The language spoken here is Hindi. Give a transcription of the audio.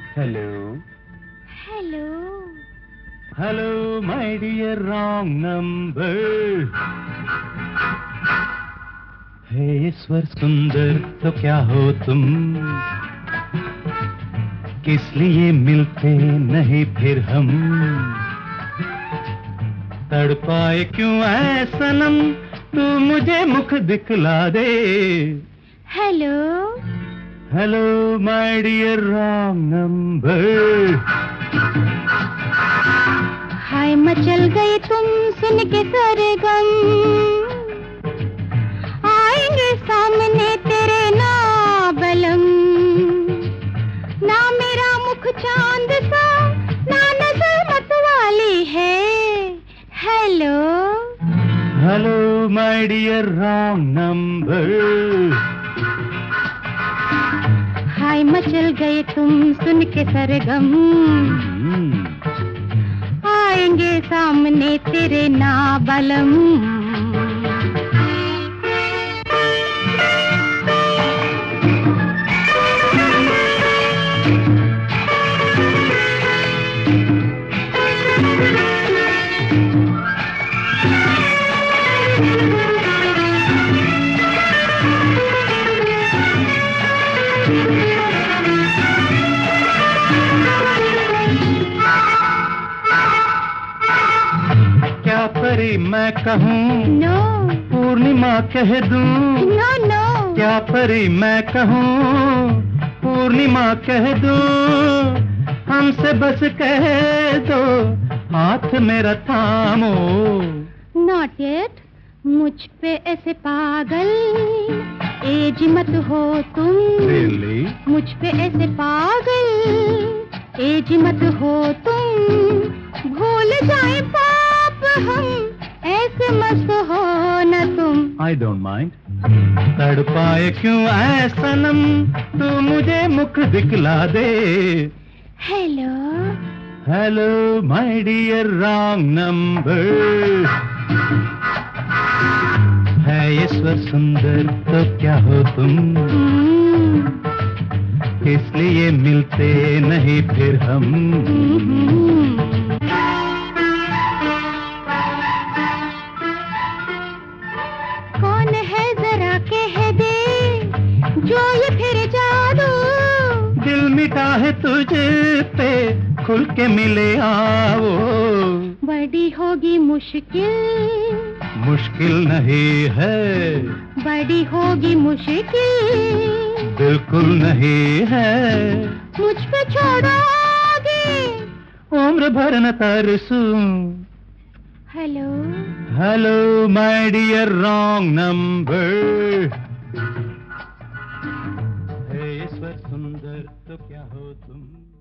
Hello hello hello my dear wrong number. हे ईश्वर सुंदर तो क्या हो तुम, किस लिए मिलते नहीं फिर हम, तड़पाए क्यों ऐ सनम, तू मुझे मुख दिखला दे। Hello hello my dear wrong number. हाय मचल गई तुम सुन के सरगम, आएंगे सामने तेरे ना बलम, ना मेरा मुख चांद सा, ना नजर मत वाली है। Hello hello my dear wrong number. हाय मचल गए तुम सुन के सरगम, आएंगे सामने तेरे ना बलम। क्या परी मैं कहूँ, नो पूर्णिमा कह दूं। नो नो क्या परी मैं कहूँ, पूर्णिमा कह दूं। हमसे बस कह दो, हाथ मेरा थामो। नॉट येट, मुझ पे ऐसे पागल एज मत हो तुम। Really? मुझ पे ऐसे पागल एज मत हो तुम, भूल जाए पाप हम, ऐसे मत हो न तुम। I don't mind. तड़पाए क्यों ऐ सनम, तू मुझे मुख दिखला दे। Hello hello my dear wrong number. है ईश्वर सुंदर तो क्या हो तुम, इसलिए मिलते नहीं फिर हम। कौन है जरा कह दे, जो ये फिर जादू, दिल मिटा है तुझे पे, खुल के मिले आओ। बड़ी होगी मुश्किल, मुश्किल नहीं है, बड़ी होगी मुश्किल, बिल्कुल नहीं है। मुझ पे छोड़ोगे, उम्र भर न तरसूं। Hello hello my dear wrong number. हे ईश्वर सुंदर तो क्या हो तुम।